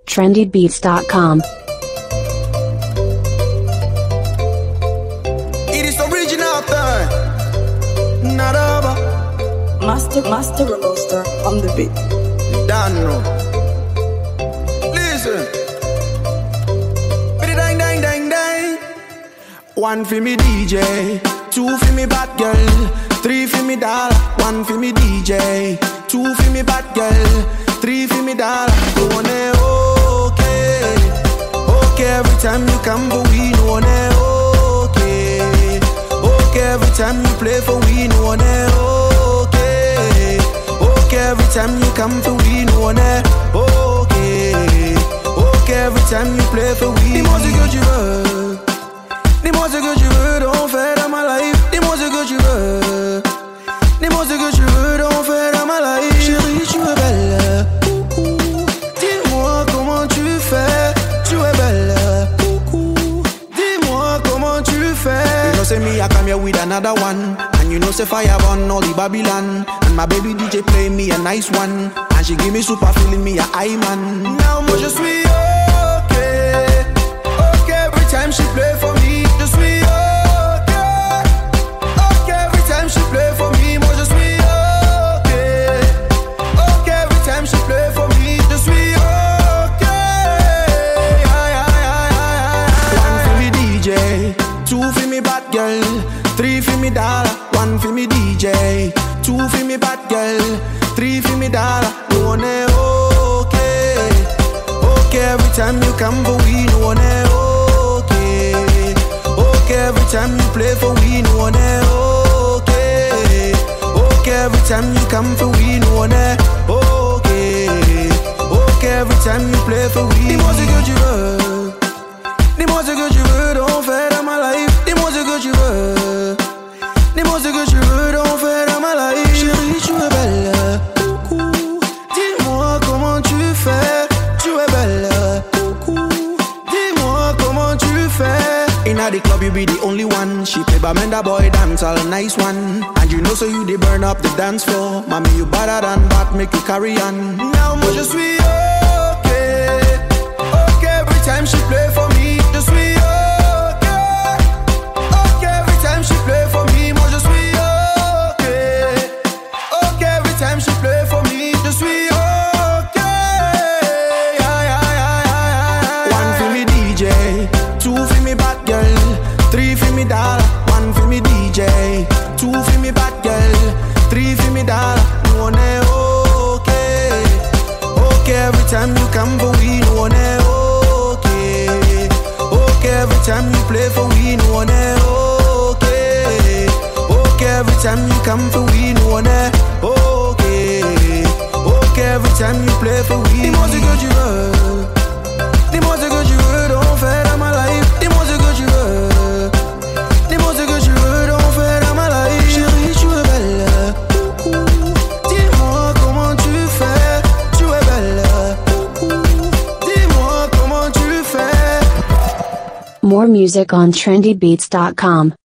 trendybeats.com. It is original time. Not over. Master Robuster on the beat. Dano. Listen. Dang, dang, dang, dang. One for me DJ, two for me bad girl, three for me dollar. One for me DJ, two for me bad girl, three for me dollar. Don't okay, okay. Every time you come for we know okay, okay. Every time you play for we know okay, okay. Every time you come for we know okay, okay. Every time you play for we. Dis-moi ce que tu veux, dis-moi ce que tu veux, d'en faire dans ma life. Dis-moi ce que tu veux, dis-moi ce que tu veux, d'en faire dans ma life. Chérie, tu es belle. Dis-moi comment tu fais, tu es belle. Dis-moi comment tu fais. You know say me I come here with another one, and you know say fire burn all the Babylon. And my baby DJ play me a nice one, and she give me super feeling me a high man. Now moi je suis okay, okay. Every time she play for me, je suis okay, okay. Every time she play for me, moi je suis okay, okay. Every time she play for me, je suis okay. One for me DJ, two for me bad girl, three for me dollar. One for me DJ, two for me bad girl, three for me dollar. No one okay, okay. Every time you come for we no one okay, okay. Every time you play for we no one okay, okay. Every time you come for we no one okay, okay. Every time you play for we. Dis-moi ce que tu veux, dis-moi ce que tu veux, d'en faire dans ma life. Dis-moi ce que tu veux, dis-moi ce que tu veux, d'en faire dans ma life. Chérie, tu es belle. Dis-moi comment tu fais, tu es belle. Dis-moi comment tu fais. In the club you be the only one. She play Bamenda boy dance all nice one. And you know so you they burn up the dance floor. Mommy you better than that, make you carry on. Now moi je suis okay, okay. Every time she play for me, je suis okay, okay. Every time she play for me, moi je suis okay, okay. Every time she play for me, je suis okay. One for me DJ, two for me bad girl, three for me dollar. One for me DJ, two for me bad girl, three for me dollar. No one okay, okay. Every time you come for we no one okay, okay. Every time you play for we no one okay, okay. Every time you come for we no one okay, okay. Every time you play for we. Dis-moi ce que tu veux, dis-moi ce que tu veux, d'en faire dans ma life. Dis-moi ce que tu veux, dis-moi ce que tu veux, d'en faire dans ma life. Chérie, tu es belle. Dis-moi comment tu fais, tu es belle. Dis-moi comment tu fais. More music on trendybeats.com.